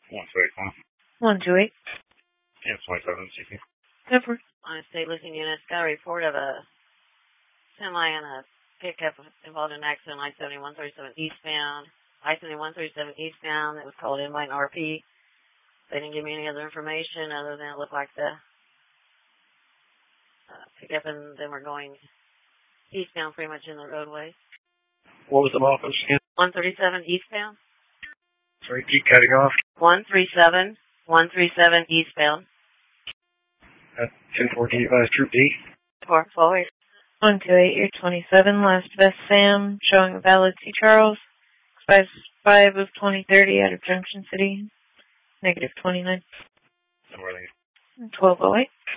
128. Yeah, 27, CP. Over. On a state listing unit, got a report of a semi and a pickup involved in an accident on I-7137 eastbound. I-7137 eastbound. It was called in by an RP. They didn't give me any other information other than it looked like the pickup and then we're going eastbound pretty much in the roadway. What was the office again? 137 eastbound. Sorry, keep cutting off. 137 eastbound. 1048 Troop D. 448. 128, you're 27, last best Sam, showing a valid C. Charles. 5 of 2030 out of Junction City. -29. Where are they? 1208.